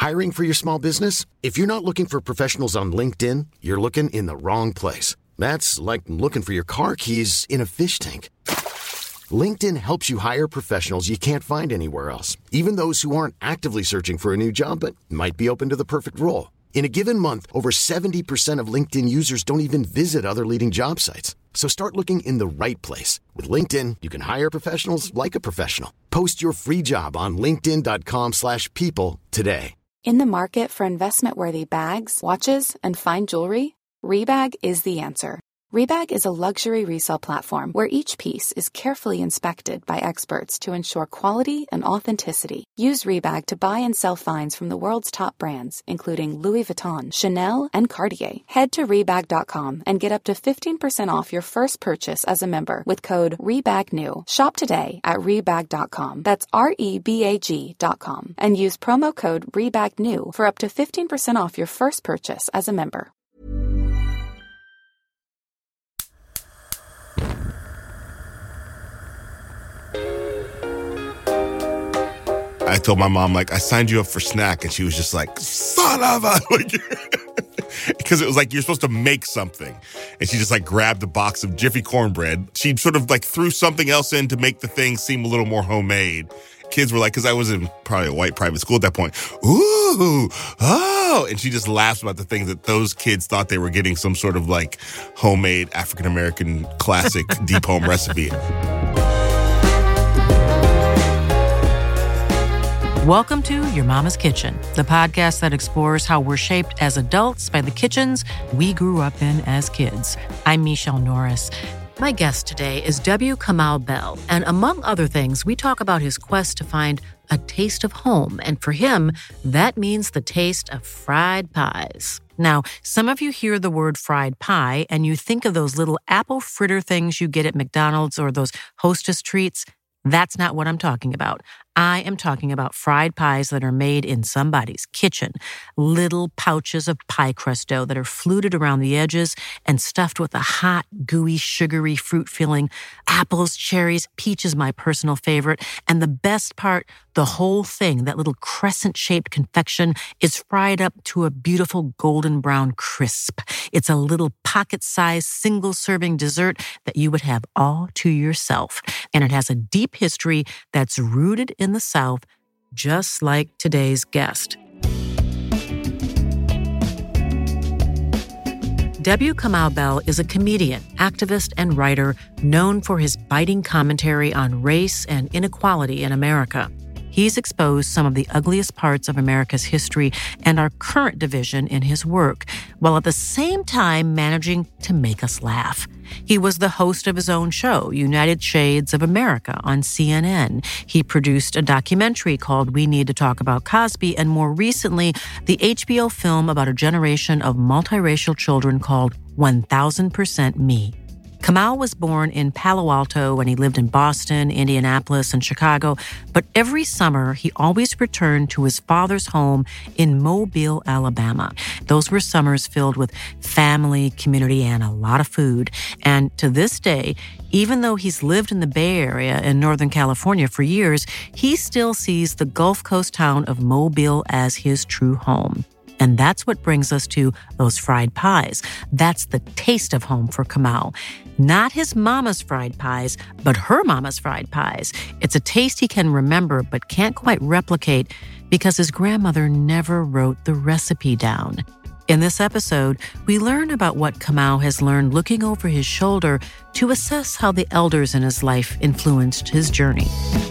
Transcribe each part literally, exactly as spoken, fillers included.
Hiring for your small business? If you're not looking for professionals on LinkedIn, you're looking in the wrong place. That's like looking for your car keys in a fish tank. LinkedIn helps you hire professionals you can't find anywhere else, even those who aren't actively searching for a new job but might be open to the perfect role. In a given month, over seventy percent of LinkedIn users don't even visit other leading job sites. So start looking in the right place. With LinkedIn, you can hire professionals like a professional. Post your free job on linkedin.com slash people today. In the market for investment-worthy bags, watches, and fine jewelry, Rebag is the answer. Rebag is a luxury resale platform where each piece is carefully inspected by experts to ensure quality and authenticity. Use Rebag to buy and sell finds from the world's top brands, including Louis Vuitton, Chanel, and Cartier. Head to Rebag dot com and get up to fifteen percent off your first purchase as a member with code REBAGNEW. Shop today at Rebag dot com. That's R E B A G dot com. And use promo code REBAGNEW for up to fifteen percent off your first purchase as a member. I told my mom, like, I signed you up for snack, and she was just like, son of a, like, because it was like, you're supposed to make something. And she just like grabbed a box of Jiffy cornbread. She sort of like threw something else in to make the thing seem a little more homemade. Kids were like, because I was in probably a white private school at that point, ooh, oh. And she just laughs about the things that those kids thought they were getting some sort of like homemade African-American classic deep home recipe. Welcome to Your Mama's Kitchen, the podcast that explores how we're shaped as adults by the kitchens we grew up in as kids. I'm Michelle Norris. My guest today is W. Kamau Bell, and among other things, we talk about his quest to find a taste of home, and for him, that means the taste of fried pies. Now, some of you hear the word fried pie, and you think of those little apple fritter things you get at McDonald's or those Hostess treats. That's not what I'm talking about. I am talking about fried pies that are made in somebody's kitchen. Little pouches of pie crust dough that are fluted around the edges and stuffed with a hot, gooey, sugary fruit filling. Apples, cherries, peach is my personal favorite. And the best part, the whole thing, that little crescent-shaped confection, is fried up to a beautiful golden brown crisp. It's a little pocket-sized, single-serving dessert that you would have all to yourself. And it has a deep history that's rooted in the South, just like today's guest. W. Kamau Bell is a comedian, activist, and writer known for his biting commentary on race and inequality in America. He's exposed some of the ugliest parts of America's history and our current division in his work, while at the same time managing to make us laugh. He was the host of his own show, United Shades of America, on C N N. He produced a documentary called We Need to Talk About Cosby, and more recently, the H B O film about a generation of multiracial children called one thousand percent Me. Kamau was born in Palo Alto and he lived in Boston, Indianapolis, and Chicago, but every summer he always returned to his father's home in Mobile, Alabama. Those were summers filled with family, community, and a lot of food. And to this day, even though he's lived in the Bay Area in Northern California for years, he still sees the Gulf Coast town of Mobile as his true home. And that's what brings us to those fried pies. That's the taste of home for Kamau. Not his mama's fried pies, but her mama's fried pies. It's a taste he can remember but can't quite replicate because his grandmother never wrote the recipe down. In this episode, we learn about what Kamau has learned looking over his shoulder to assess how the elders in his life influenced his journey.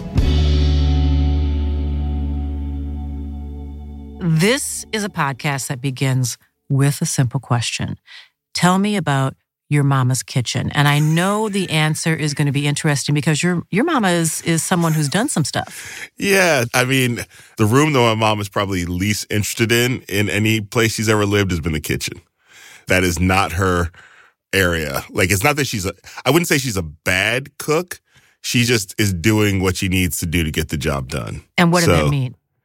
This is a podcast that begins with a simple question. Tell me about your mama's kitchen. And I know the answer is going to be interesting because your your mama is, is someone who's done some stuff. Yeah. I mean, the room that my mom is probably least interested in, in any place she's ever lived, has been the kitchen. That is not her area. Like, it's not that she's a, I wouldn't say she's a bad cook. She just is doing what she needs to do to get the job done. And what so, does that mean?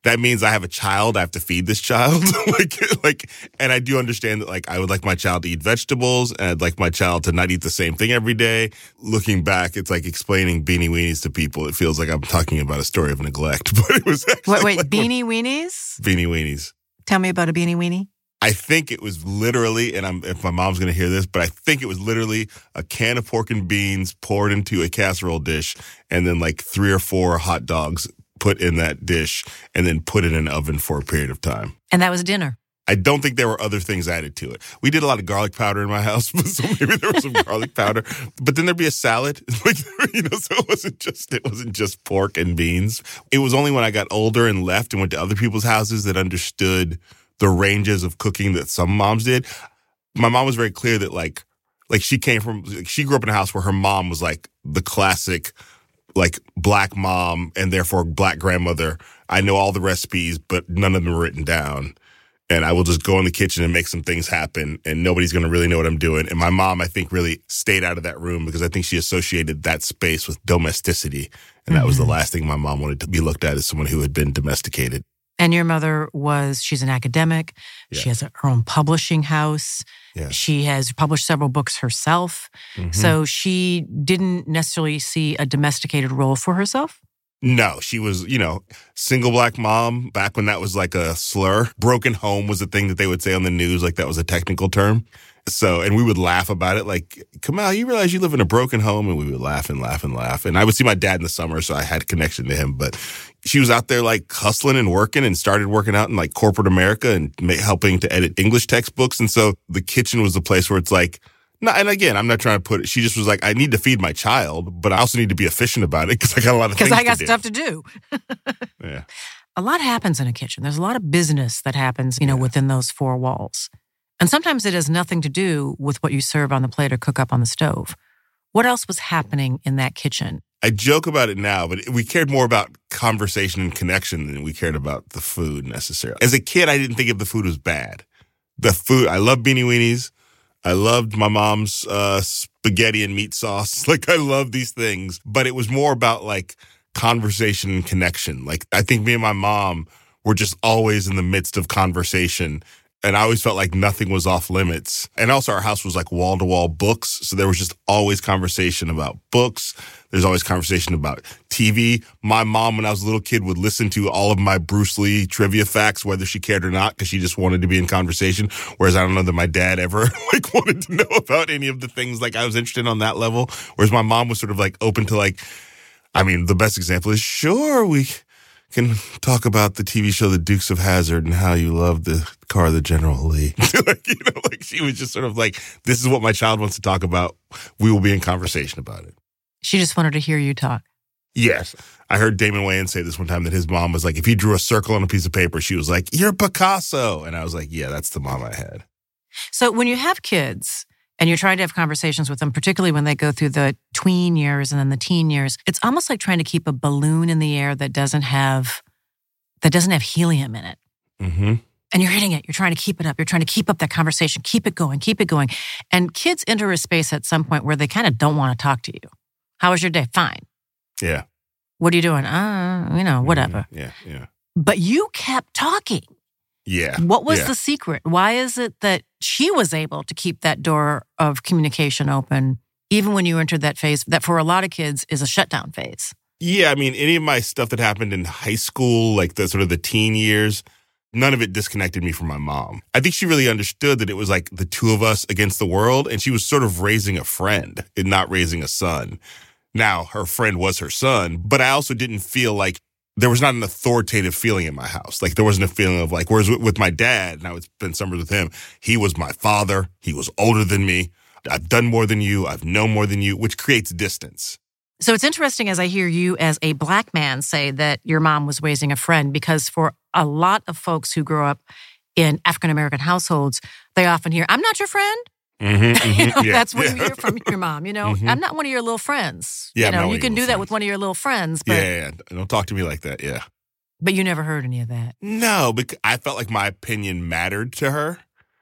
that means I have a child. I have to feed this child. like, like, and I do understand that, like, I would like my child to eat vegetables and I'd like my child to not eat the same thing every day. Looking back, it's like explaining Beanie Weenies to people. It feels like I'm talking about a story of neglect, but it was actually Wait, wait, like Beanie Weenies? Beanie Weenies. Tell me about a Beanie Weenie. I think it was literally, and I'm, if my mom's going to hear this, but I think it was literally a can of pork and beans poured into a casserole dish and then like three or four hot dogs put in that dish and then put it in an oven for a period of time. And that was dinner. I don't think there were other things added to it. We did a lot of garlic powder in my house, so maybe there was some garlic powder. But then there'd be a salad, like, you know. So it wasn't just it wasn't just pork and beans. It was only when I got older and left and went to other people's houses that understood the ranges of cooking that some moms did. My mom was very clear that like like she came from like, she grew up in a house where her mom was like the classic like black mom and therefore black grandmother. I know all the recipes, but none of them are written down. And I will just go in the kitchen and make some things happen, and nobody's going to really know what I'm doing. And my mom, I think, really stayed out of that room because I think she associated that space with domesticity. And that mm-hmm. was the last thing my mom wanted to be looked at as someone who had been domesticated. And your mother was, she's an academic. Yeah. She has her own publishing house. Yeah. She has published several books herself. Mm-hmm. So she didn't necessarily see a domesticated role for herself? No, she was, you know, single black mom back when that was like a slur. Broken home was a thing that they would say on the news, like that was a technical term. So, and we would laugh about it like, Kamal, you realize you live in a broken home? And we would laugh and laugh and laugh. And I would see my dad in the summer, so I had a connection to him. But she was out there like hustling and working and started working out in like corporate America and ma- helping to edit English textbooks. And so the kitchen was the place where it's like, no, and again, I'm not trying to put it, she just was like, I need to feed my child, but I also need to be efficient about it because I got a lot of things to do. Because I got stuff to do. Yeah. A lot happens in a kitchen. There's a lot of business that happens, you know, yeah. within those four walls. And sometimes it has nothing to do with what you serve on the plate or cook up on the stove. What else was happening in that kitchen? I joke about it now, but we cared more about conversation and connection than we cared about the food necessarily. As a kid, I didn't think if the food was bad. The food, I love Beanie Weenies. I loved my mom's uh, spaghetti and meat sauce. Like, I love these things. But it was more about, like, conversation and connection. Like, I think me and my mom were just always in the midst of conversation. And I always felt like nothing was off limits. And also our house was like wall-to-wall books. So there was just always conversation about books. There's always conversation about T V. My mom, when I was a little kid, would listen to all of my Bruce Lee trivia facts, whether she cared or not, because she just wanted to be in conversation. Whereas I don't know that my dad ever like wanted to know about any of the things like I was interested in on that level. Whereas my mom was sort of like open to like, I mean, the best example is, sure, we can talk about the T V show The Dukes of Hazzard and how you love the car of the General Lee. Like, you know, like she was just sort of like, this is what my child wants to talk about. We will be in conversation about it. She just wanted to hear you talk. Yes. I heard Damon Wayans say this one time that his mom was like, if he drew a circle on a piece of paper, she was like, you're Picasso. And I was like, yeah, that's the mom I had. So when you have kids and you're trying to have conversations with them, particularly when they go through the tween years and then the teen years, it's almost like trying to keep a balloon in the air that doesn't have that doesn't have helium in it. Mm-hmm. And you're hitting it. You're trying to keep it up. You're trying to keep up that conversation. Keep it going. Keep it going. And kids enter a space at some point where they kind of don't want to talk to you. How was your day? Fine. Yeah. What are you doing? Uh, you know, whatever. Mm-hmm. Yeah, yeah. But you kept talking. Yeah. What was yeah. the secret? Why is it that she was able to keep that door of communication open, even when you entered that phase that for a lot of kids is a shutdown phase? Yeah, I mean, any of my stuff that happened in high school, like the sort of the teen years, none of it disconnected me from my mom. I think she really understood that it was like the two of us against the world, and she was sort of raising a friend and not raising a son. Now, her friend was her son, but I also didn't feel like there was not an authoritative feeling in my house. Like there wasn't a feeling of like, whereas with, with my dad, now it's been summers with him, he was my father. He was older than me. I've done more than you. I've known more than you, which creates distance. So it's interesting as I hear you as a black man say that your mom was raising a friend, because for a lot of folks who grow up in African-American households, they often hear, I'm not your friend. Mm-hmm, mm-hmm, you know, yeah, that's what yeah. you hear from your mom. You know, mm-hmm. I'm not one of your little friends. Yeah, you know, I'm not you one can of do your that friends. with one of your little friends. But, yeah, yeah, yeah, don't talk to me like that. Yeah, but you never heard any of that. No, because I felt like my opinion mattered to her.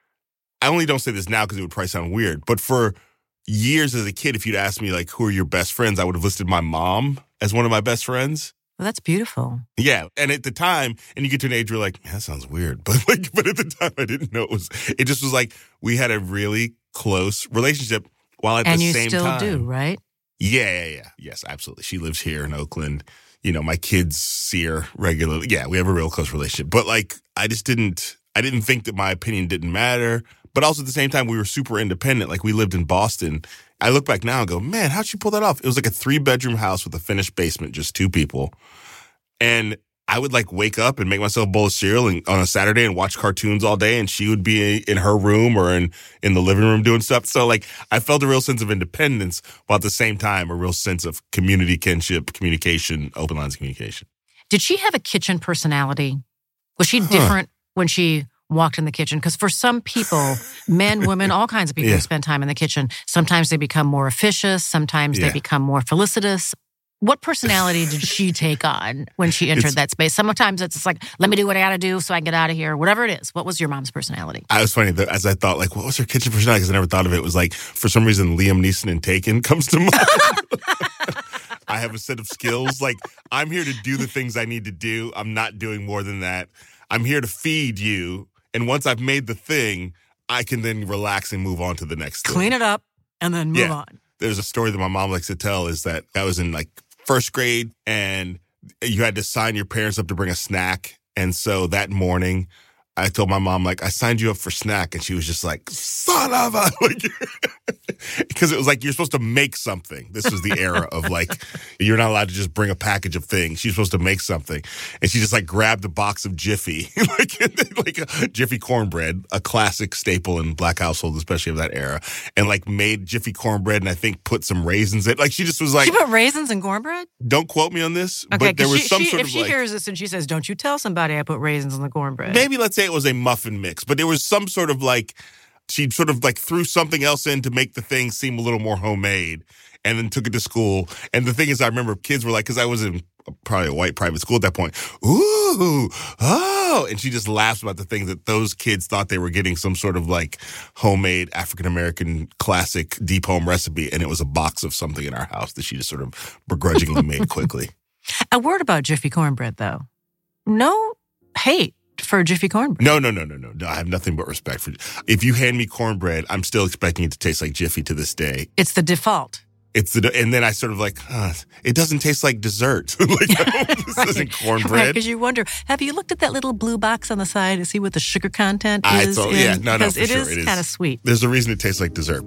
I only don't say this now because it would probably sound weird, but for years as a kid, if you'd asked me like, who are your best friends, I would have listed my mom as one of my best friends. Well, that's beautiful. Yeah. And at the time, and you get to an age where you're like, man, that sounds weird. But like, but at the time I didn't know it was, it just was like, we had a really close relationship while at and the you same still time. do, right? Yeah, yeah, yeah. Yes, absolutely. She lives here in Oakland. You know, my kids see her regularly. Yeah, we have a real close relationship. But like, I just didn't, I didn't think that my opinion didn't matter. But also at the same time, we were super independent. Like we lived in Boston. I look back now and go, man, how'd she pull that off? It was like a three bedroom house with a finished basement, just two people. And I would like wake up and make myself a bowl of cereal and, on a Saturday and watch cartoons all day. And she would be in her room or in, in the living room doing stuff. So like I felt a real sense of independence, while at the same time, a real sense of community kinship, communication, open lines of communication. Did she have a kitchen personality? Was she different huh. when she walked in the kitchen? Because for some people, men, women, all kinds of people yeah. spend time in the kitchen. Sometimes they become more officious. Sometimes yeah. they become more felicitous. What personality did she take on when she entered it's, that space? Sometimes it's like, let me do what I got to do so I can get out of here. Whatever it is. What was your mom's personality? I was funny that as I thought, like, what was her kitchen personality? Because I never thought of it. It was like, for some reason, Liam Neeson in Taken comes to mind. I have a set of skills. Like, I'm here to do the things I need to do. I'm not doing more than that. I'm here to feed you. And once I've made the thing, I can then relax and move on to the next thing. Clean it up and then move yeah. on. There's a story that my mom likes to tell is that I was in like first grade and you had to sign your parents up to bring a snack. And so that morning I told my mom, like, I signed you up for snack. And she was just like, son of a, like, because it was like, you're supposed to make something. This was the era of like, you're not allowed to just bring a package of things. She's supposed to make something. And she just like grabbed a box of Jiffy, like, like a Jiffy cornbread, a classic staple in Black households, especially of that era, and like made Jiffy cornbread and I think put some raisins in it. Like she just was like. She put raisins in cornbread? Don't quote me on this, okay, but there was she, some she, sort if of she like. hears this and she says, don't you tell somebody I put raisins in the cornbread. Maybe let's say it was a muffin mix, but there was some sort of like, she sort of like threw something else in to make the thing seem a little more homemade and then took it to school. And the thing is, I remember kids were like, because I was in probably a white private school at that point, ooh, oh. And she just laughs about the thing that those kids thought they were getting some sort of like homemade African-American classic deep home recipe. And it was a box of something in our house that she just sort of begrudgingly made quickly. A word about Jiffy cornbread, though. No hate for Jiffy cornbread. No, no, no, no, no. No, I have nothing but respect for. If you hand me cornbread, I'm still expecting it to taste like Jiffy to this day. It's the default. It's the, and then I sort of like, huh, it doesn't taste like dessert. Like, this right. isn't cornbread. Right, because you wonder, have you looked at that little blue box on the side to see what the sugar content I is? thought, in, yeah, no, no, because for it sure. is it is kind of sweet. There's a reason it tastes like dessert.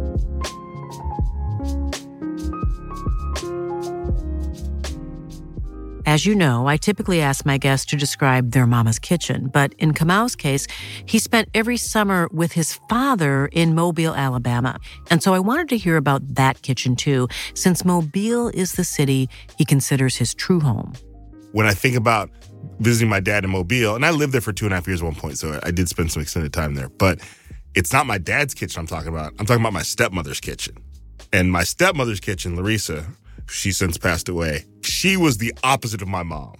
As you know, I typically ask my guests to describe their mama's kitchen, but in Kamau's case, he spent every summer with his father in Mobile, Alabama. And so I wanted to hear about that kitchen too, since Mobile is the city he considers his true home. When I think about visiting my dad in Mobile, and I lived there for two and a half years at one point, so I did spend some extended time there, but it's not my dad's kitchen I'm talking about. I'm talking about my stepmother's kitchen. And my stepmother's kitchen, Larissa, she since passed away. She was the opposite of my mom.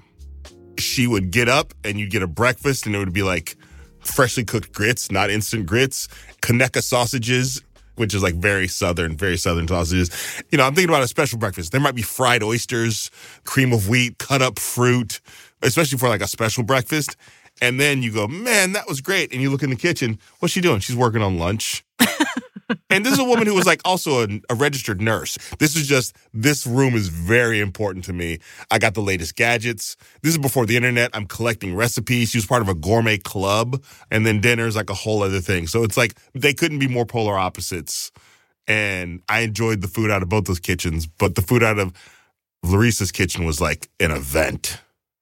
She would get up and you'd get a breakfast and it would be like freshly cooked grits, not instant grits, Conecuh sausages, which is like very southern, very southern sausages. You know, I'm thinking about a special breakfast. There might be fried oysters, cream of wheat, cut up fruit, especially for like a special breakfast. And then you go, man, that was great. And you look in the kitchen, what's she doing? She's working on lunch. And this is a woman who was like also a, a registered nurse. This is just, this room is very important to me. I got the latest gadgets. This is before the internet. I'm collecting recipes. She was part of a gourmet club. And then dinner's like a whole other thing. So it's like, they couldn't be more polar opposites. And I enjoyed the food out of both those kitchens. But the food out of Larissa's kitchen was like an event.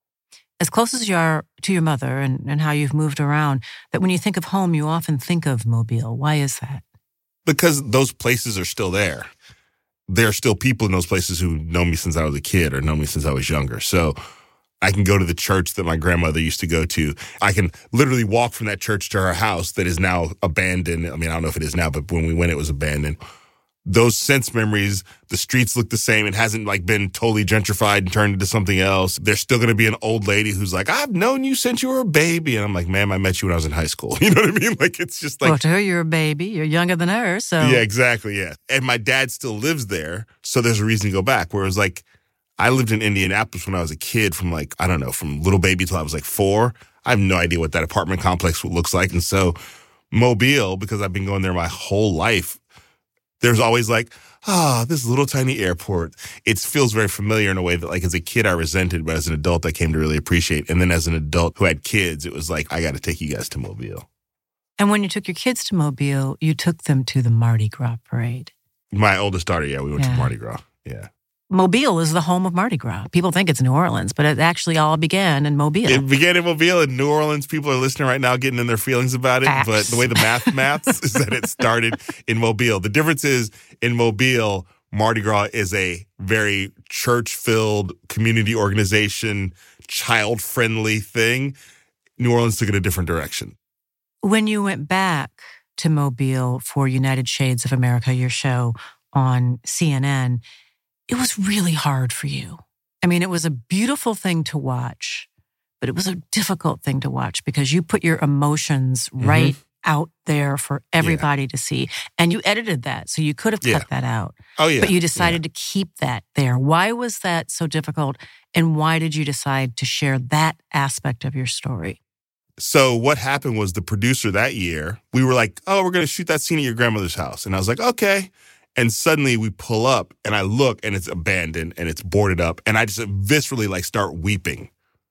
As close as you are to your mother and, and how you've moved around, that when you think of home, you often think of Mobile. Why is that? Because those places are still there. There are still people in those places who know me since I was a kid or know me since I was younger. So I can go to the church that my grandmother used to go to. I can literally walk from that church to her house that is now abandoned. I mean, I don't know if it is now, but when we went, it was abandoned. Those sense memories, the streets look the same. It hasn't like been totally gentrified and turned into something else. There's still going to be an old lady who's like, I've known you since you were a baby. And I'm like, ma'am, I met you when I was in high school. You know what I mean? Like, it's just like. Well, to her, you're a baby. You're younger than her, so. Yeah, exactly, yeah. And my dad still lives there, so there's a reason to go back. Whereas like, I lived in Indianapolis when I was a kid from like, I don't know, from little baby till I was like four. I have no idea what that apartment complex looks like. And so Mobile, because I've been going there my whole life, there's always like, ah, this little tiny airport. It feels very familiar in a way that like as a kid I resented, but as an adult I came to really appreciate. And then as an adult who had kids, it was like, I got to take you guys to Mobile. And when you took your kids to Mobile, you took them to the Mardi Gras parade. My oldest daughter, yeah, we went yeah. to Mardi Gras, yeah. Mobile is the home of Mardi Gras. People think it's New Orleans, but it actually all began in Mobile. It began in Mobile. In New Orleans, people are listening right now getting in their feelings about it. Facts. But the way the math maths is that it started in Mobile. The difference is in Mobile, Mardi Gras is a very church-filled community organization, child-friendly thing. New Orleans took it a different direction. When you went back to Mobile for United Shades of America, your show on C N N, it was really hard for you. I mean, it was a beautiful thing to watch, but it was a difficult thing to watch because you put your emotions mm-hmm. right out there for everybody yeah. to see. And you edited that, so you could have cut yeah. that out. Oh, yeah. But you decided yeah. to keep that there. Why was that so difficult? And why did you decide to share that aspect of your story? So what happened was the producer that year, we were like, oh, we're going to shoot that scene at your grandmother's house. And I was like, okay. And suddenly we pull up and I look and it's abandoned and it's boarded up. And I just viscerally like start weeping.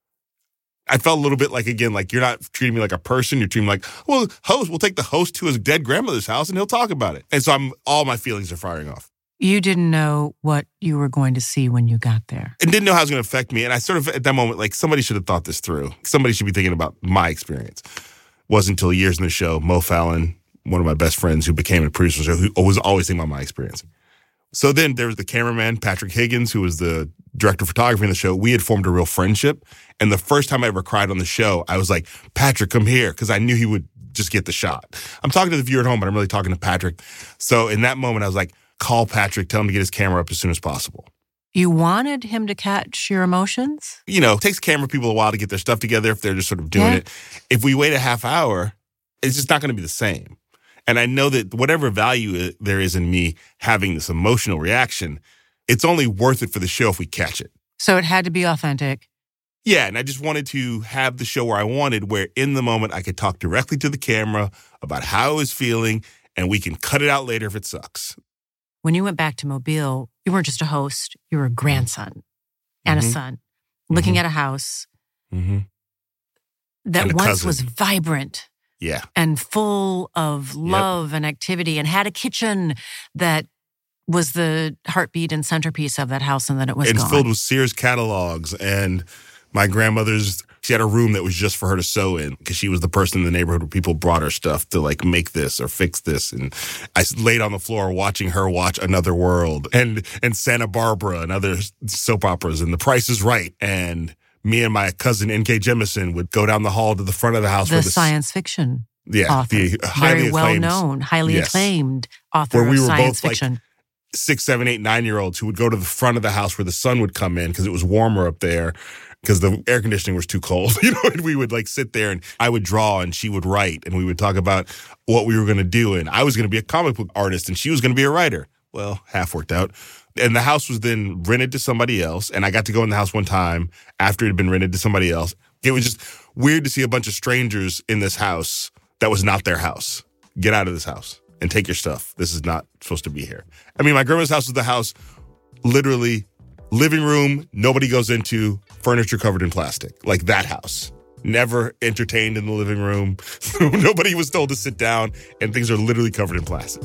I felt a little bit like, again, like you're not treating me like a person. You're treating me like, well, host, we'll take the host to his dead grandmother's house and he'll talk about it. And so I'm all my feelings are firing off. You didn't know what you were going to see when you got there. And didn't know how it was going to affect me. And I sort of, at that moment, like somebody should have thought this through. Somebody should be thinking about my experience. Wasn't until years in the show, Mo Fallon, one of my best friends who became a producer, who was always thinking about my experience. So then there was the cameraman, Patrick Higgins, who was the director of photography in the show. We had formed a real friendship. And the first time I ever cried on the show, I was like, Patrick, come here, because I knew he would just get the shot. I'm talking to the viewer at home, but I'm really talking to Patrick. So in that moment, I was like, call Patrick, tell him to get his camera up as soon as possible. You wanted him to catch your emotions? You know, it takes camera people a while to get their stuff together if they're just sort of doing yeah. it. If we wait a half hour, it's just not going to be the same. And I know that whatever value there is in me having this emotional reaction, it's only worth it for the show if we catch it. So it had to be authentic. Yeah, and I just wanted to have the show where I wanted, where in the moment I could talk directly to the camera about how I was feeling, and we can cut it out later if it sucks. When you went back to Mobile, you weren't just a host, you were a grandson and mm-hmm. a son, looking mm-hmm. at a house mm-hmm. that and a once cousin. was vibrant. Yeah. And full of love yep. and activity, and had a kitchen that was the heartbeat and centerpiece of that house, and then it was and gone. filled with Sears catalogs. And my grandmother's, she had a room that was just for her to sew in because she was the person in the neighborhood where people brought her stuff to like make this or fix this. And I laid on the floor watching her watch Another World and, and Santa Barbara and other soap operas and The Price is Right. And me and my cousin N K Jemisin would go down the hall to the front of the house. The where the science fiction yeah, author. The highly Very well acclaimed, known, highly yes. acclaimed author where we of were science both fiction. Like six, seven, eight, nine-year-olds who would go to the front of the house where the sun would come in because it was warmer up there because the air conditioning was too cold. You know, and we would like sit there and I would draw and she would write and we would talk about what we were going to do. And I was going to be a comic book artist and she was going to be a writer. Well, half worked out. And the house was then rented to somebody else. And I got to go in the house one time after it had been rented to somebody else. It was just weird to see a bunch of strangers in this house that was not their house. Get out of this house and take your stuff. This is not supposed to be here. I mean, my grandma's house was the house, literally living room, nobody goes into, furniture covered in plastic. Like that house. Never entertained in the living room. Nobody was told to sit down, and things are literally covered in plastic.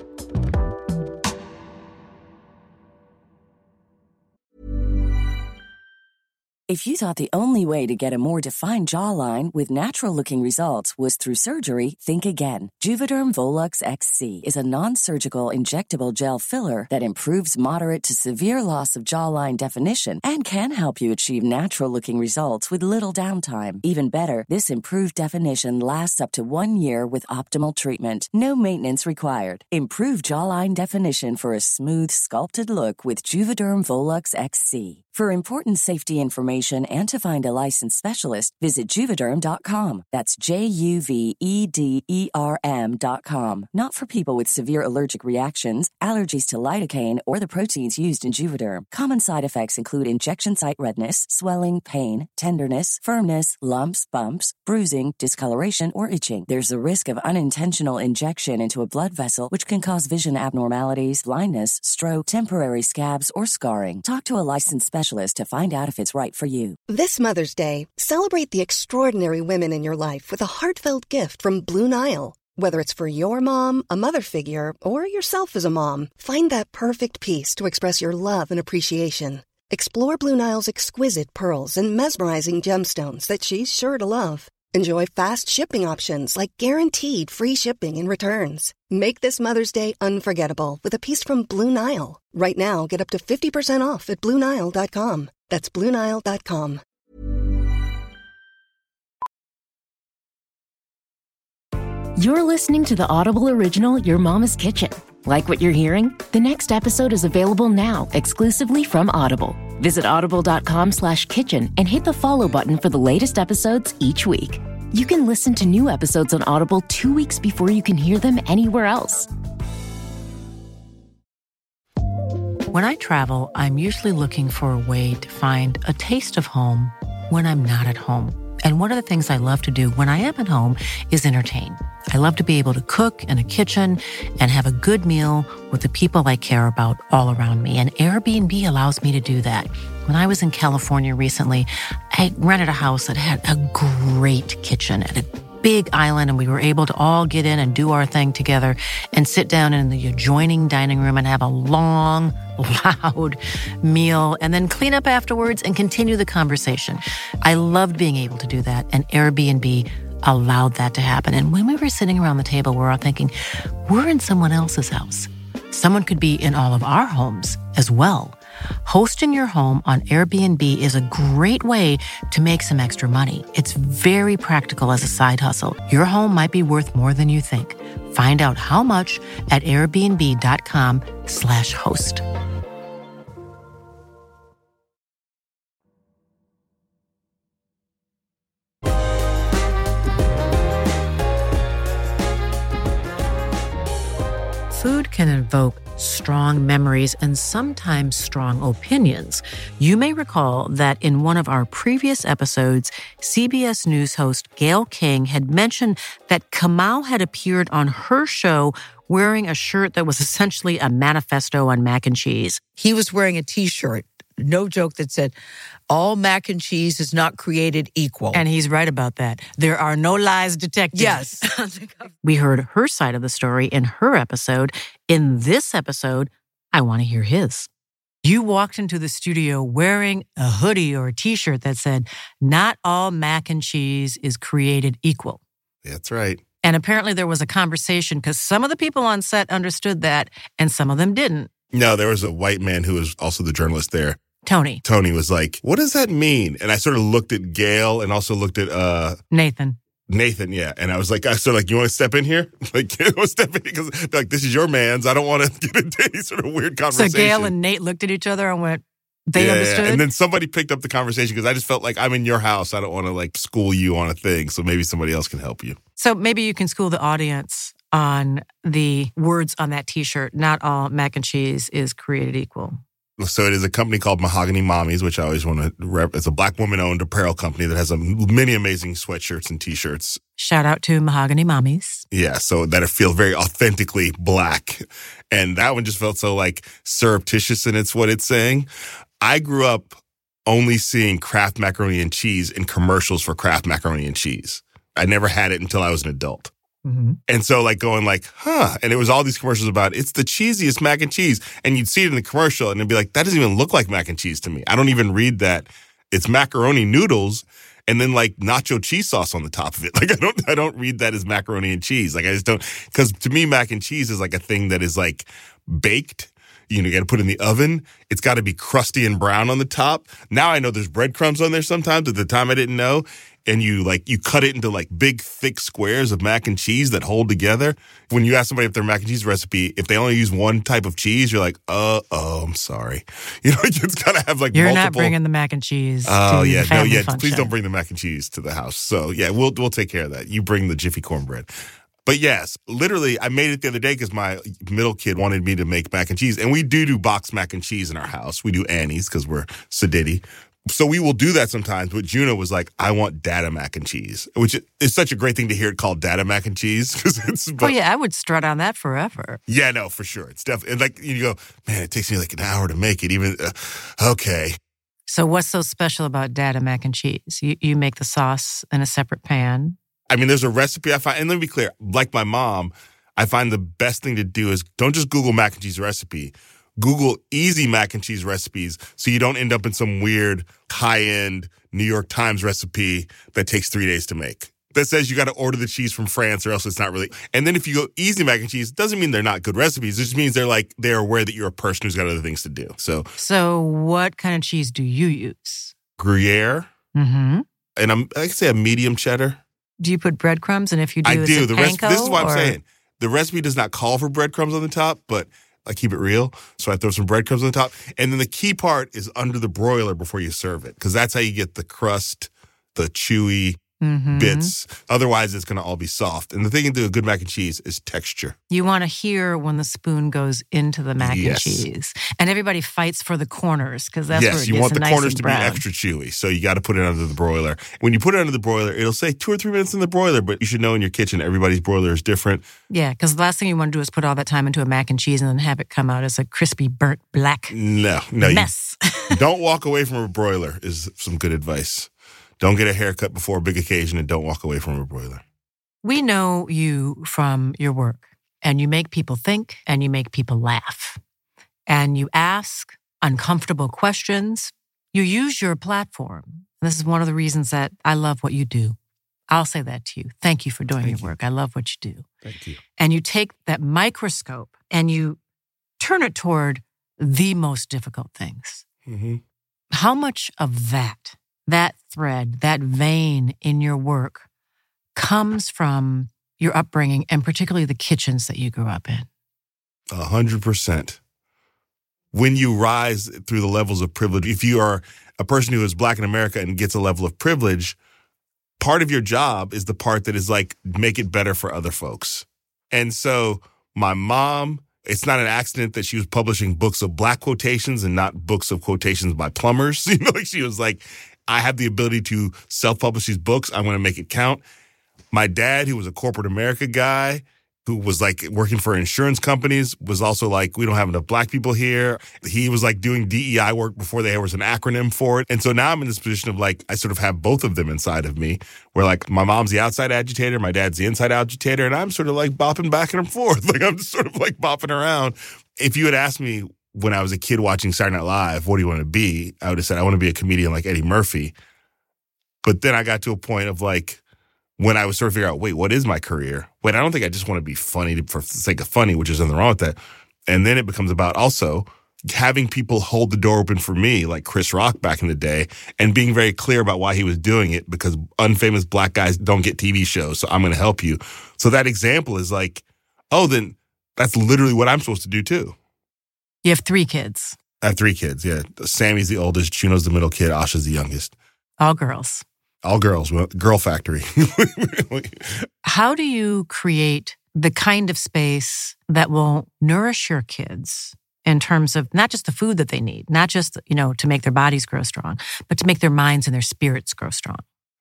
If you thought the only way to get a more defined jawline with natural-looking results was through surgery, think again. Juvederm Volux X C is a non-surgical injectable gel filler that improves moderate to severe loss of jawline definition and can help you achieve natural-looking results with little downtime. Even better, this improved definition lasts up to one year with optimal treatment. No maintenance required. Improve jawline definition for a smooth, sculpted look with Juvederm Volux X C. For important safety information and to find a licensed specialist, visit Juvederm dot com. That's J U V E D E R M dot com. Not for people with severe allergic reactions, allergies to lidocaine, or the proteins used in Juvederm. Common side effects include injection site redness, swelling, pain, tenderness, firmness, lumps, bumps, bruising, discoloration, or itching. There's a risk of unintentional injection into a blood vessel, which can cause vision abnormalities, blindness, stroke, temporary scabs, or scarring. Talk to a licensed specialist to find out if it's right for you. This Mother's Day, celebrate the extraordinary women in your life with a heartfelt gift from Blue Nile. Whether it's for your mom, a mother figure, or yourself as a mom, find that perfect piece to express your love and appreciation. Explore Blue Nile's exquisite pearls and mesmerizing gemstones that she's sure to love. Enjoy fast shipping options like guaranteed free shipping and returns. Make this Mother's Day unforgettable with a piece from Blue Nile. Right now, get up to fifty percent off at Blue Nile dot com. That's Blue Nile dot com. You're listening to the Audible original Your Mama's Kitchen. Like what you're hearing? The next episode is available now, exclusively from Audible. Visit audible.com slash kitchen and hit the follow button for the latest episodes each week. You can listen to new episodes on Audible two weeks before you can hear them anywhere else. When I travel, I'm usually looking for a way to find a taste of home when I'm not at home. And one of the things I love to do when I am at home is entertain. I love to be able to cook in a kitchen and have a good meal with the people I care about all around me. And Airbnb allows me to do that. When I was in California recently, I rented a house that had a great kitchen and a big island, and we were able to all get in and do our thing together and sit down in the adjoining dining room and have a long, loud meal and then clean up afterwards and continue the conversation. I loved being able to do that, and Airbnb allowed that to happen. And when we were sitting around the table, we're all thinking, we're in someone else's house. Someone could be in all of our homes as well. Hosting your home on Airbnb is a great way to make some extra money. It's very practical as a side hustle. Your home might be worth more than you think. Find out how much at airbnb.com slash host. Food can evoke strong memories and sometimes strong opinions. You may recall that in one of our previous episodes, C B S News host Gayle King had mentioned that Kamau had appeared on her show wearing a shirt that was essentially a manifesto on mac and cheese. He was wearing a T-shirt, no joke, that said, all mac and cheese is not created equal. And he's right about that. There are no lies detected. Yes. We heard her side of the story in her episode. In this episode, I want to hear his. You walked into the studio wearing a hoodie or a T-shirt that said, not all mac and cheese is created equal. That's right. And apparently there was a conversation because some of the people on set understood that and some of them didn't. No, there was a white man who was also the journalist there. Tony. Tony was like, what does that mean? And I sort of looked at Gayle and also looked at uh, Nathan. Nathan, yeah. And I was like, I sort of like, you want to step in here? Like, you want to step in? Because like, this is your man's. I don't want to get into any sort of weird conversation. So Gayle and Nate looked at each other and went, they yeah, understood? Yeah. And then somebody picked up the conversation because I just felt like I'm in your house. I don't want to like school you on a thing. So maybe somebody else can help you. So maybe you can school the audience on the words on that T-shirt. Not all mac and cheese is created equal. So it is a company called Mahogany Mommies, which I always want to rep. It's a black woman-owned apparel company that has a, many amazing sweatshirts and T-shirts. Shout out to Mahogany Mommies. Yeah, so that it feels very authentically black. And that one just felt so like surreptitious in it's what it's saying. I grew up only seeing Kraft macaroni and cheese in commercials for Kraft macaroni and cheese. I never had it until I was an adult. Mm-hmm. And so like going like, huh. And it was all these commercials about it's the cheesiest mac and cheese. And you'd see it in the commercial and it'd be like, that doesn't even look like mac and cheese to me. I don't even read that. It's macaroni noodles and then like nacho cheese sauce on the top of it. Like I don't, I don't read that as macaroni and cheese. Like I just don't, because to me, mac and cheese is like a thing that is like baked. You know, you got to put it in the oven. It's got to be crusty and brown on the top. Now I know there's breadcrumbs on there sometimes. At the time I didn't know. and you like you cut it into like big thick squares of mac and cheese that hold together. When you ask somebody if their mac and cheese recipe, if they only use one type of cheese, you're like, uh oh, I'm sorry. You know, it's gotta have like You're multiple. not bringing the mac and cheese. Oh to yeah, the no, family yeah. function. Please don't bring the mac and cheese to the house. So yeah, we'll we'll take care of that. You bring the Jiffy cornbread. But yes, literally, I made it the other day because my middle kid wanted me to make mac and cheese. And we do do boxed mac and cheese in our house. We do Annie's because we're sedity. So we will do that sometimes. But Juno was like, I want Dada mac and cheese, which is such a great thing to hear it called Dada mac and cheese. Cause it's, but, oh, yeah, I would strut on that forever. Yeah, no, for sure. It's definitely like you go, man, it takes me like an hour to make it. Even, uh, okay. So what's so special about Dada mac and cheese? You, you make the sauce in a separate pan. I mean, there's a recipe I find, and let me be clear, like my mom, I find the best thing to do is don't just Google mac and cheese recipe. Google easy mac and cheese recipes so you don't end up in some weird high-end New York Times recipe that takes three days to make. That says you got to order the cheese from France or else it's not really. And then if you go easy mac and cheese, doesn't mean they're not good recipes. It just means they're like, they're aware that you're a person who's got other things to do. So, so what kind of cheese do you use? Gruyere. Mm-hmm. And I'm, I can say a medium cheddar. Do you put breadcrumbs? And if you do, I is do. it The recipe, panko, this is what or? I'm saying. The recipe does not call for breadcrumbs on the top, but I keep it real. So I throw some breadcrumbs on the top. And then the key part is under the broiler before you serve it, because that's how you get the crust, the chewy mm-hmm. bits. Otherwise, it's going to all be soft. And the thing to do with good mac and cheese is texture. You want to hear when the spoon goes into the mac Yes. and cheese. And everybody fights for the corners because that's yes, where it you gets want the nice corners and to brown. be extra chewy. So you got to put it under the broiler. When you put it under the broiler, it'll say two or three minutes in the broiler, but you should know in your kitchen, everybody's broiler is different. Yeah, because the last thing you want to do is put all that time into a mac and cheese and then have it come out as a crispy, burnt black No, no. mess. You, don't walk away from a broiler is some good advice. Don't get a haircut before a big occasion and don't walk away from a broiler. We know you from your work, and you make people think and you make people laugh. And you ask uncomfortable questions. You use your platform. This is one of the reasons that I love what you do. I'll say that to you. Thank you for doing Thank your you. work. I love what you do. Thank you. And you take that microscope and you turn it toward the most difficult things. Mm-hmm. How much of that, that thread, that vein in your work comes from your upbringing and particularly the kitchens that you grew up in? A hundred percent. When you rise through the levels of privilege, if you are a person who is Black in America and gets a level of privilege, part of your job is the part that is like, make it better for other folks. And so my mom, it's not an accident that she was publishing books of Black quotations and not books of quotations by plumbers. You know, like she was like, I have the ability to self-publish these books. I'm going to make it count. My dad, who was a corporate America guy, who was like working for insurance companies, was also like, we don't have enough Black people here. He was like doing D E I work before there was an acronym for it. And so now I'm in this position of like, I sort of have both of them inside of me, where like my mom's the outside agitator, my dad's the inside agitator, and I'm sort of like bopping back and forth. Like I'm just sort of like bopping around. If you had asked me when I was a kid watching Saturday Night Live, what do you want to be? I would have said, I want to be a comedian like Eddie Murphy. But then I got to a point of like, when I was sort of figuring out, wait, what is my career? Wait, I don't think I just want to be funny for the sake of funny, which is nothing wrong with that. And then it becomes about also having people hold the door open for me, like Chris Rock back in the day, and being very clear about why he was doing it, because unfamous Black guys don't get T V shows, so I'm going to help you. So that example is like, oh, then that's literally what I'm supposed to do too. You have three kids. I have three kids, yeah. Sammy's the oldest, Juno's the middle kid, Asha's the youngest. All girls. All girls, girl factory. How do you create the kind of space that will nourish your kids in terms of not just the food that they need, not just, you know, to make their bodies grow strong, but to make their minds and their spirits grow strong?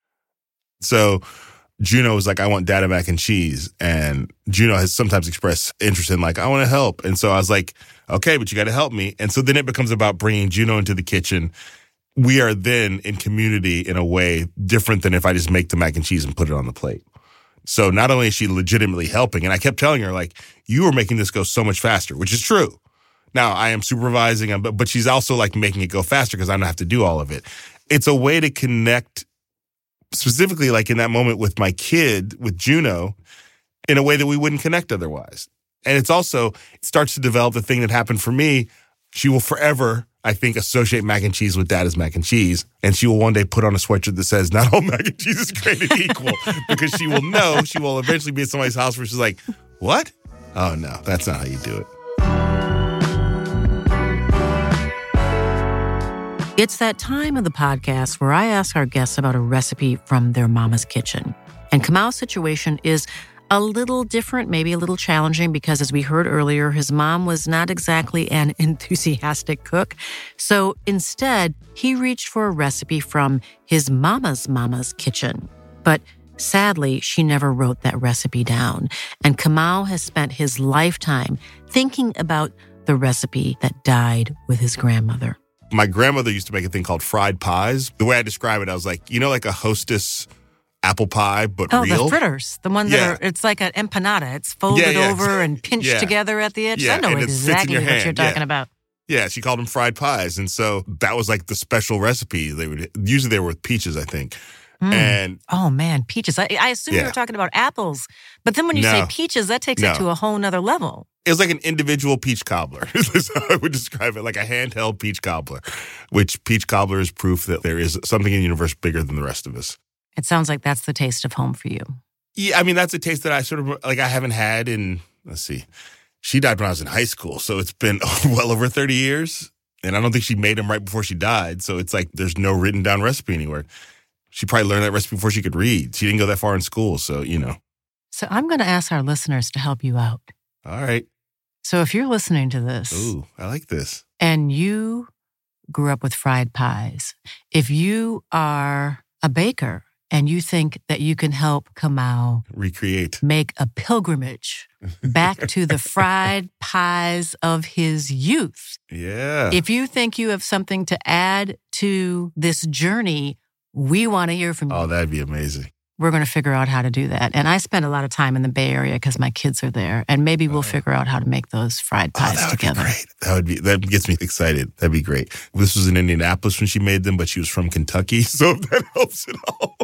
So Juno was like, I want Dada mac and cheese. And Juno has sometimes expressed interest in like, I want to help. And so I was like, okay, but you got to help me. And so then it becomes about bringing Juno into the kitchen. We are then in community in a way different than if I just make the mac and cheese and put it on the plate. So not only is she legitimately helping, and I kept telling her, like, you are making this go so much faster, which is true. Now, I am supervising, but, but she's also, like, making it go faster because I don't have to do all of it. It's a way to connect, specifically, like, in that moment with my kid, with Juno, in a way that we wouldn't connect otherwise. And it's also, it starts to develop the thing that happened for me. She will forever I think, associate mac and cheese with dad as mac and cheese. And she will one day put on a sweatshirt that says, not all mac and cheese is created equal. Because she will know, she will eventually be at somebody's house where she's like, what? Oh, no, that's not how you do it. It's that time of the podcast where I ask our guests about a recipe from their mama's kitchen. And Kamau's situation is a little different, maybe a little challenging, because as we heard earlier, his mom was not exactly an enthusiastic cook. So instead, he reached for a recipe from his mama's mama's kitchen. But sadly, she never wrote that recipe down. And Kamau has spent his lifetime thinking about the recipe that died with his grandmother. My grandmother used to make a thing called fried pies. The way I describe it, I was like, you know, like a Hostess apple pie, but oh, real? Oh, the fritters. The one that yeah. are, it's like an empanada. It's folded yeah, yeah, over exactly. and pinched yeah. together at the edge. Yeah, I know and exactly what hand. you're talking yeah. about. Yeah, she called them fried pies. And so that was like the special recipe. They would usually they were with peaches, I think. Mm. And oh, man, peaches. I, I assume yeah. you were talking about apples. But then when you no. say peaches, that takes no. it to a whole nother level. It was like an individual peach cobbler. That's how I would describe it, like a handheld peach cobbler, which peach cobbler is proof that there is something in the universe bigger than the rest of us. It sounds like that's the taste of home for you. Yeah, I mean, that's a taste that I sort of, like, I haven't had in, let's see, she died when I was in high school, so it's been well over thirty years, and I don't think she made them right before she died, so it's like there's no written down recipe anywhere. She probably learned that recipe before she could read. She didn't go that far in school, so, you know. So I'm going to ask our listeners to help you out. All right. So if you're listening to this. Ooh, I like this. And you grew up with fried pies. If you are a baker and you think that you can help Kamau recreate, make a pilgrimage back to the fried pies of his youth. Yeah. If you think you have something to add to this journey, we want to hear from you. Oh, that'd be amazing. We're going to figure out how to do that. And I spend a lot of time in the Bay Area because my kids are there. And maybe we'll oh. figure out how to make those fried pies oh, that would together. Be great. That would be, that gets me excited. That'd be great. This was in Indianapolis when she made them, but she was from Kentucky. So that helps at all.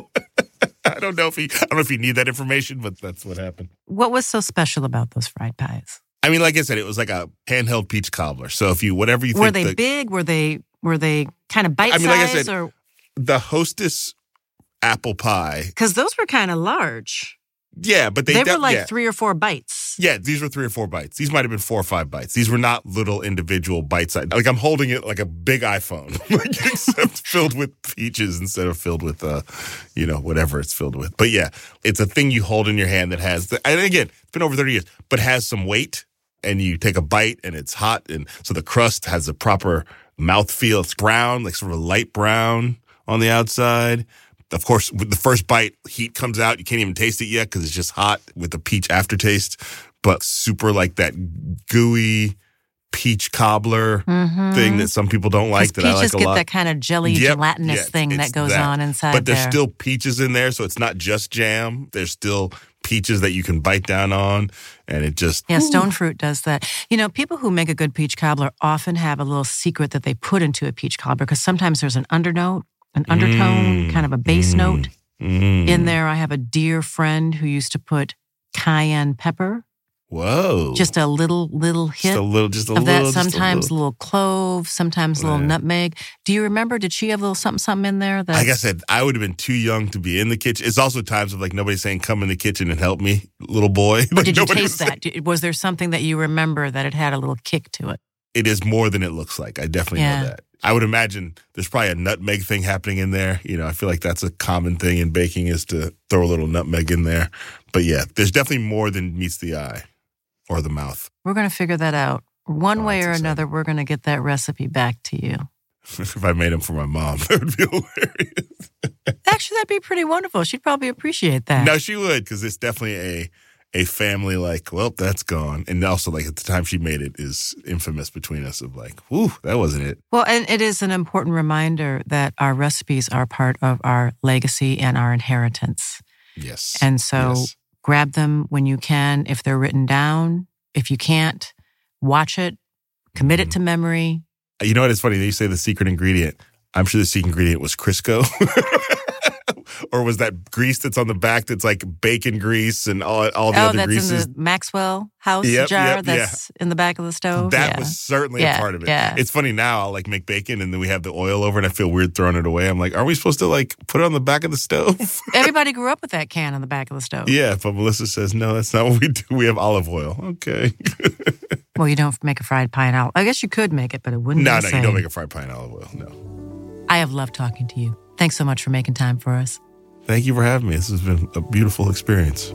I don't know if he, I don't know if you need that information, but that's what happened. What was so special about those fried pies? I mean, like I said, it was like a handheld peach cobbler. So if you, whatever you think. Were they the, big? Were they, were they kind of bite-sized? I mean, like I said, or? The Hostess apple pie. Because those were kind of large. Yeah, but they... They de- were like yeah. three or four bites. Yeah, these were three or four bites. These might have been four or five bites. These were not little individual bites. Like, I'm holding it like a big iPhone, like, except filled with peaches instead of filled with, uh, you know, whatever it's filled with. But yeah, it's a thing you hold in your hand that has... The, and again, it's been over thirty years, but has some weight, and you take a bite, and it's hot, and so the crust has a proper mouthfeel. It's brown, like sort of a light brown on the outside. Of course, with the first bite, heat comes out. You can't even taste it yet because it's just hot with the peach aftertaste. But super like that gooey peach cobbler mm-hmm. thing that some people don't like that I like a lot. Peaches get that kind of jelly, yep. gelatinous yeah, thing that goes that. on inside But there's there. still peaches in there, so it's not just jam. There's still peaches that you can bite down on, and it just... Yeah, ooh. Stone Fruit does that. You know, people who make a good peach cobbler often have a little secret that they put into a peach cobbler because sometimes there's an undernote, an undertone, mm, kind of a bass mm, note mm. in there. I have a dear friend who used to put cayenne pepper. Whoa. Just a little, little hit just a little, just a of little, that. Sometimes a little. little clove, sometimes a little yeah. nutmeg. Do you remember, did she have a little something, something in there? That's... Like I said, I would have been too young to be in the kitchen. It's also times of like nobody saying, come in the kitchen and help me, little boy. But like, did you taste was that? Saying... Was there something that you remember that it had a little kick to it? It is more than it looks like. I definitely yeah. know that. I would imagine there's probably a nutmeg thing happening in there. You know, I feel like that's a common thing in baking is to throw a little nutmeg in there. But yeah, there's definitely more than meets the eye or the mouth. We're going to figure that out. One oh, way or exciting. another, we're going to get that recipe back to you. If I made them for my mom, that would be hilarious. Actually, that'd be pretty wonderful. She'd probably appreciate that. No, she would, because it's definitely a a family like, well, that's gone. And also, like, at the time she made it is infamous between us of like, whew, that wasn't it. Well, and it is an important reminder that our recipes are part of our legacy and our inheritance. Yes. And so yes. grab them when you can, if they're written down. If you can't, watch it, commit mm-hmm. it to memory. You know what? It's funny. They say the secret ingredient. I'm sure the secret ingredient was Crisco. or was that grease that's on the back that's like bacon grease and all, all the oh, other that's greases? in the Maxwell house Yep, jar yep, that's yeah. in the back of the stove? That yeah. was certainly yeah, a part of it. Yeah. It's funny now, I'll like make bacon and then we have the oil over and I feel weird throwing it away. I'm like, are we supposed to like put it on the back of the stove? Everybody grew up with that can on the back of the stove. Yeah, but Melissa says, no, that's not what we do. We have olive oil. Okay. Well, you don't make a fried pie in olive. I guess you could make it, but it wouldn't No, be the no, same. you don't make a fried pie in olive oil. No. I have loved talking to you. Thanks so much for making time for us. Thank you for having me. This has been a beautiful experience.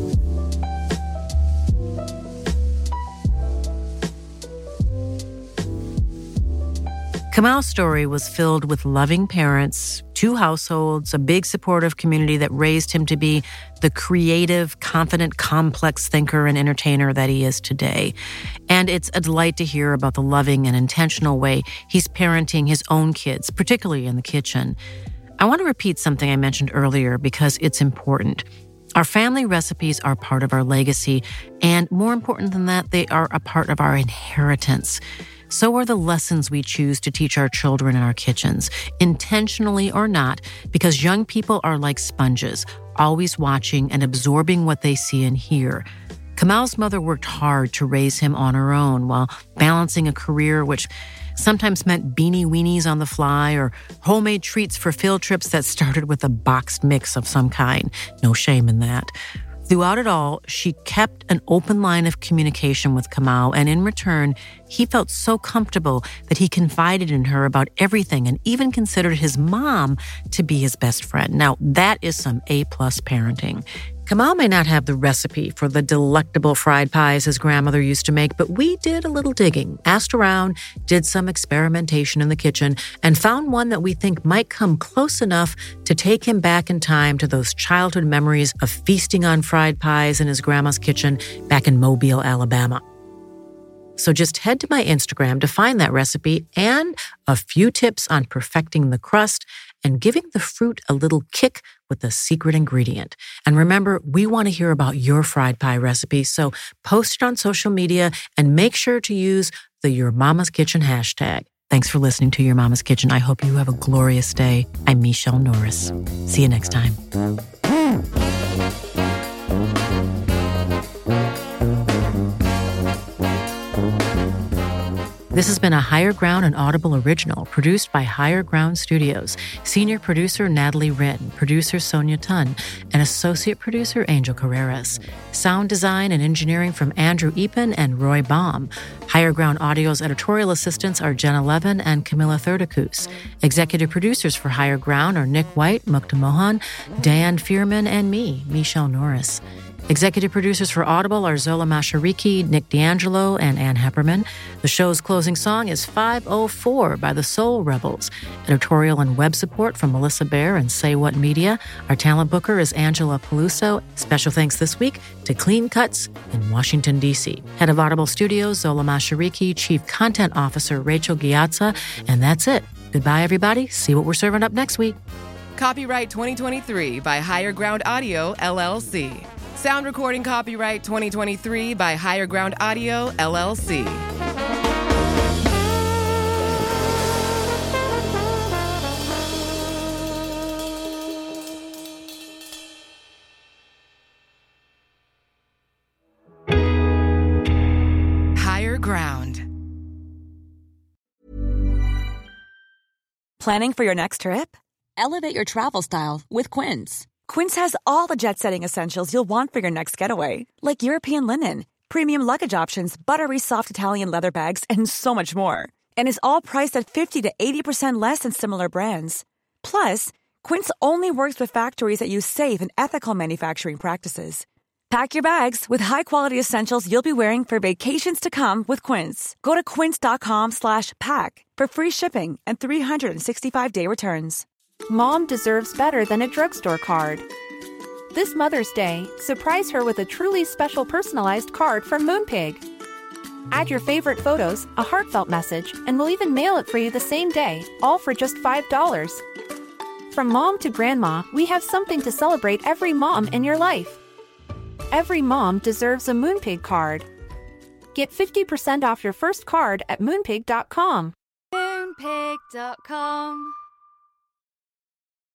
Kamal's story was filled with loving parents, two households, a big supportive community that raised him to be the creative, confident, complex thinker and entertainer that he is today. And it's a delight to hear about the loving and intentional way he's parenting his own kids, particularly in the kitchen. I want to repeat something I mentioned earlier because it's important. Our family recipes are part of our legacy, and more important than that, they are a part of our inheritance. So are the lessons we choose to teach our children in our kitchens, intentionally or not, because young people are like sponges, always watching and absorbing what they see and hear. Kamal's mother worked hard to raise him on her own while balancing a career which sometimes meant beanie weenies on the fly or homemade treats for field trips that started with a boxed mix of some kind. No shame in that. Throughout it all, she kept an open line of communication with Kamal, and in return, he felt so comfortable that he confided in her about everything and even considered his mom to be his best friend. Now, that is some A-plus parenting. Kamal may not have the recipe for the delectable fried pies his grandmother used to make, but we did a little digging, asked around, did some experimentation in the kitchen, and found one that we think might come close enough to take him back in time to those childhood memories of feasting on fried pies in his grandma's kitchen back in Mobile, Alabama. So just head to my Instagram to find that recipe and a few tips on perfecting the crust and giving the fruit a little kick with the secret ingredient. And remember, we want to hear about your fried pie recipe, so post it on social media and make sure to use the Your Mama's Kitchen hashtag. Thanks for listening to Your Mama's Kitchen. I hope you have a glorious day. I'm Michelle Norris. See you next time. This has been a Higher Ground and Audible original produced by Higher Ground Studios. Senior producer Natalie Wren, producer Sonia Tunn, and associate producer Angel Carreras. Sound design and engineering from Andrew Epen and Roy Baum. Higher Ground Audio's editorial assistants are Jenna Levin and Camilla Thurdakus. Executive producers for Higher Ground are Nick White, Mukta Mohan, Dan Fierman, and me, Michelle Norris. Executive producers for Audible are Zola Mashariki, Nick D'Angelo, and Ann Hepperman. The show's closing song is five oh four by the Soul Rebels. Editorial and web support from Melissa Bear and Say What Media. Our talent booker is Angela Peluso. Special thanks this week to Clean Cuts in Washington, D C. Head of Audible Studios, Zola Mashariki, Chief Content Officer Rachel Giazza. And that's it. Goodbye, everybody. See what we're serving up next week. Copyright twenty twenty-three by Higher Ground Audio, L L C. Sound recording copyright twenty twenty-three by Higher Ground Audio, L L C. Higher Ground. Planning for your next trip? Elevate your travel style with Quince. Quince has all the jet-setting essentials you'll want for your next getaway, like European linen, premium luggage options, buttery soft Italian leather bags, and so much more. And is all priced at fifty to eighty percent less than similar brands. Plus, Quince only works with factories that use safe and ethical manufacturing practices. Pack your bags with high-quality essentials you'll be wearing for vacations to come with Quince. Go to quince.com slash pack for free shipping and three sixty-five day returns. Mom deserves better than a drugstore card. This Mother's Day, surprise her with a truly special personalized card from Moonpig. Add your favorite photos, a heartfelt message, and we'll even mail it for you the same day, all for just five dollars. From mom to grandma, we have something to celebrate every mom in your life. Every mom deserves a Moonpig card. Get fifty percent off your first card at moonpig dot com. Moonpig dot com